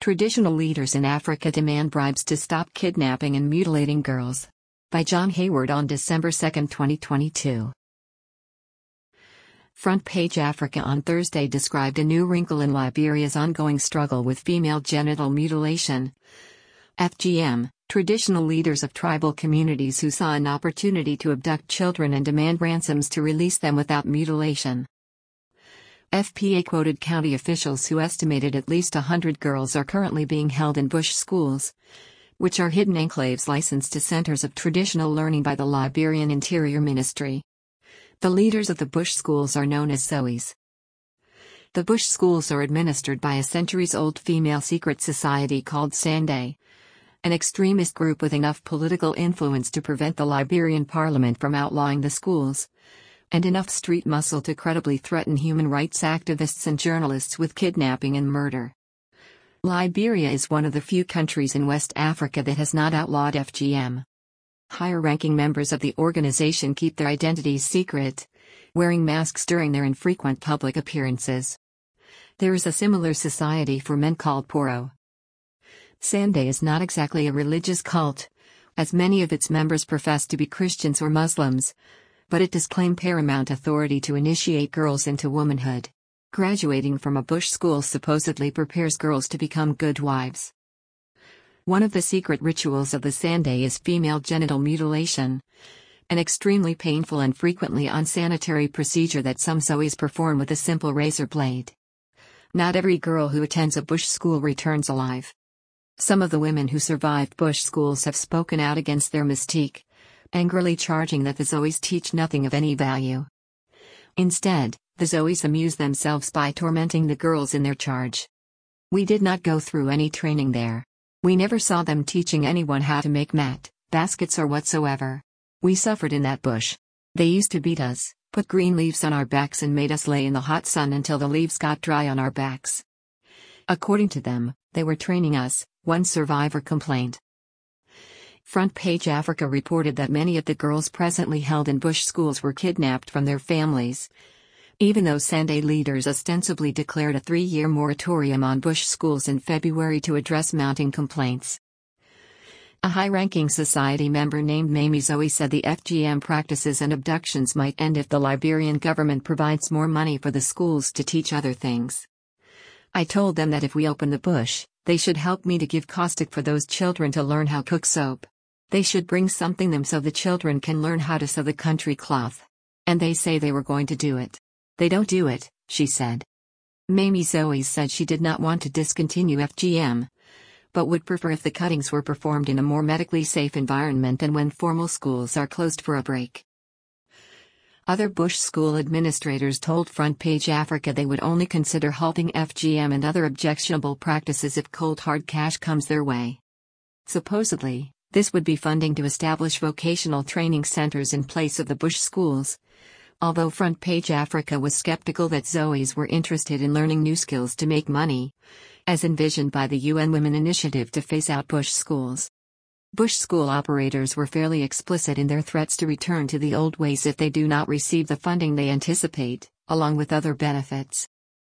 Traditional leaders in Africa demand bribes to stop kidnapping and mutilating girls. By John Hayward on December 2, 2022. Front Page Africa on Thursday described a new wrinkle in Liberia's ongoing struggle with female genital mutilation. FGM, traditional leaders of tribal communities who saw an opportunity to abduct children and demand ransoms to release them without mutilation. FPA quoted county officials who estimated at least 100 girls are currently being held in bush schools, which are hidden enclaves licensed to centers of traditional learning by the Liberian Interior Ministry. The leaders of the bush schools are known as Zoes. The bush schools are administered by a centuries-old female secret society called Sande, an extremist group with enough political influence to prevent the Liberian parliament from outlawing the schools, and enough street muscle to credibly threaten human rights activists and journalists with kidnapping and murder. Liberia is one of the few countries in West Africa that has not outlawed FGM. Higher-ranking members of the organization keep their identities secret, wearing masks during their infrequent public appearances. There is a similar society for men called Poro. Sande is not exactly a religious cult, as many of its members profess to be Christians or Muslims, but it does claim paramount authority to initiate girls into womanhood. Graduating from a bush school supposedly prepares girls to become good wives. One of the secret rituals of the Sande is female genital mutilation, an extremely painful and frequently unsanitary procedure that some Zoes perform with a simple razor blade. Not every girl who attends a bush school returns alive. Some of the women who survived bush schools have spoken out against their mystique, angrily charging that the Zoes teach nothing of any value. Instead, the Zoes amuse themselves by tormenting the girls in their charge. We did not go through any training there. We never saw them teaching anyone how to make mat, baskets or whatsoever. We suffered in that bush. They used to beat us, put green leaves on our backs and made us lay in the hot sun until the leaves got dry on our backs. According to them, they were training us, one survivor complained. Front Page Africa reported that many of the girls presently held in bush schools were kidnapped from their families, even though Sande leaders ostensibly declared a 3-year moratorium on bush schools in February to address mounting complaints. A high-ranking society member named Mamie Zoe said the FGM practices and abductions might end if the Liberian government provides more money for the schools to teach other things. I told them that if we open the bush, they should help me to give caustic for those children to learn how to cook soap. They should bring something them so the children can learn how to sew the country cloth. And they say they were going to do it. They don't do it, she said. Mamie Zoe said she did not want to discontinue FGM, but would prefer if the cuttings were performed in a more medically safe environment and when formal schools are closed for a break. Other bush school administrators told Front Page Africa they would only consider halting FGM and other objectionable practices if cold hard cash comes their way. Supposedly, this would be funding to establish vocational training centers in place of the bush schools, although Front Page Africa was skeptical that Zoes were interested in learning new skills to make money, as envisioned by the UN Women Initiative to phase out bush schools. Bush school operators were fairly explicit in their threats to return to the old ways if they do not receive the funding they anticipate, along with other benefits.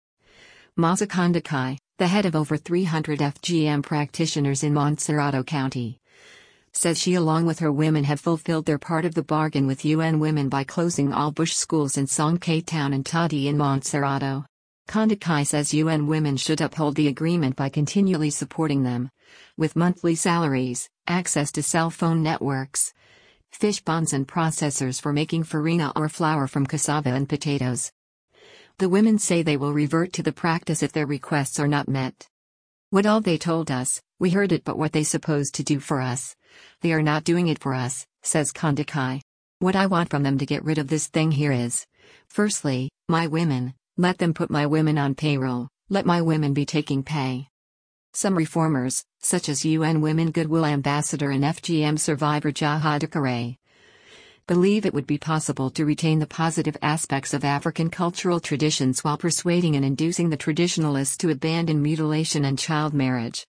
Maza Kondakai, the head of over 300 FGM practitioners in Montserrado County, says she along with her women have fulfilled their part of the bargain with UN Women by closing all bush schools in Songhai Town and Tadi in Montserrado. Kondakai says UN Women should uphold the agreement by continually supporting them, with monthly salaries, access to cell phone networks, fish ponds and processors for making farina or flour from cassava and potatoes. The women say they will revert to the practice if their requests are not met. What all they told us, we heard it, but what they supposed to do for us, they are not doing it for us, says Kondakai. What I want from them to get rid of this thing here is, firstly, my women, let them put my women on payroll, let my women be taking pay. Some reformers, such as UN Women Goodwill Ambassador and FGM survivor Jaha Dukare, believe it would be possible to retain the positive aspects of African cultural traditions while persuading and inducing the traditionalists to abandon mutilation and child marriage.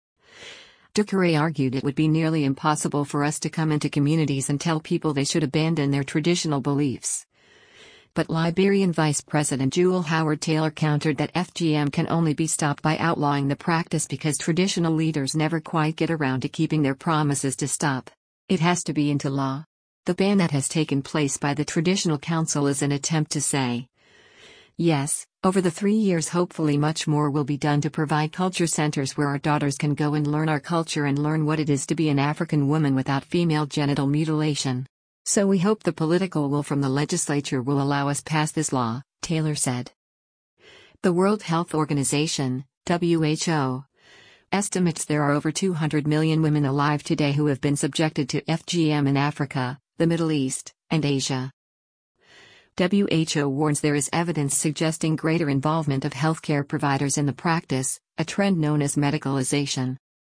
Dukare argued it would be nearly impossible for us to come into communities and tell people they should abandon their traditional beliefs. But Liberian Vice President Jewel Howard Taylor countered that FGM can only be stopped by outlawing the practice because traditional leaders never quite get around to keeping their promises to stop. It has to be into law. The ban that has taken place by the Traditional Council is an attempt to say, yes, over the 3 years hopefully much more will be done to provide culture centers where our daughters can go and learn our culture and learn what it is to be an African woman without female genital mutilation. So we hope the political will from the legislature will allow us pass this law, Taylor said. The World Health Organization, WHO, estimates there are over 200 million women alive today who have been subjected to FGM in Africa, the Middle East, and Asia. WHO warns there is evidence suggesting greater involvement of healthcare providers in the practice, a trend known as medicalization.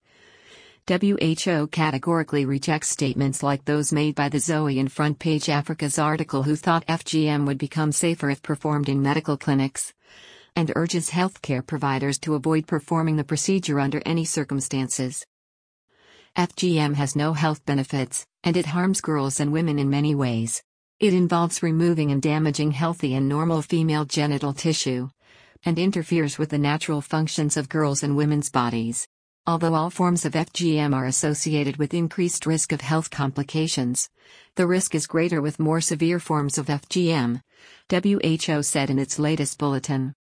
WHO categorically rejects statements like those made by the Zoe and Front Page Africa's article who thought FGM would become safer if performed in medical clinics, and urges healthcare providers to avoid performing the procedure under any circumstances. FGM has no health benefits, and it harms girls and women in many ways. It involves removing and damaging healthy and normal female genital tissue, and interferes with the natural functions of girls' and women's bodies. Although all forms of FGM are associated with increased risk of health complications, the risk is greater with more severe forms of FGM, WHO said in its latest bulletin.